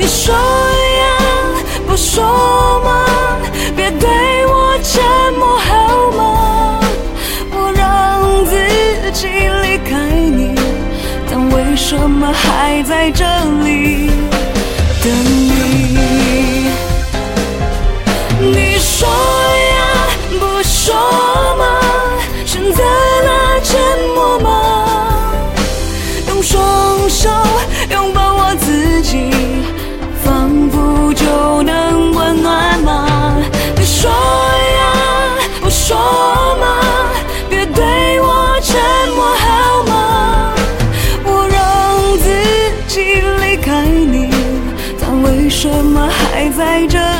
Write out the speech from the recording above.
说呀，不说吗？别对我沉默好吗？我让自己离开你，但为什么还在这里等你？你说呀，不说吗？选择了沉默吗？用双手拥抱我自己，仿佛就能温暖吗？你说呀，不说吗？别对我沉默好吗？我让自己离开你，但为什么还在这里？